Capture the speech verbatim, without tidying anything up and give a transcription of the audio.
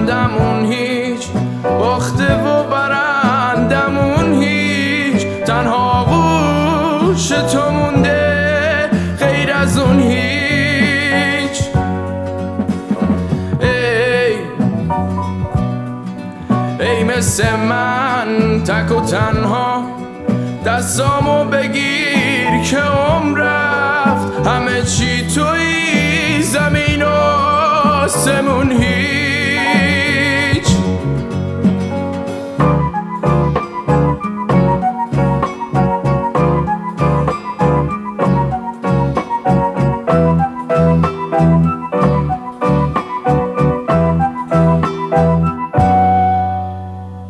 بندمون هیچ، باخته و برندمون هیچ، تنها گوش تو مونده غیر از اون هیچ. ای ای مثل من تک و تنها دستامو بگیر که عمر رفت، همه چی توی زمین و آسمون هیچ.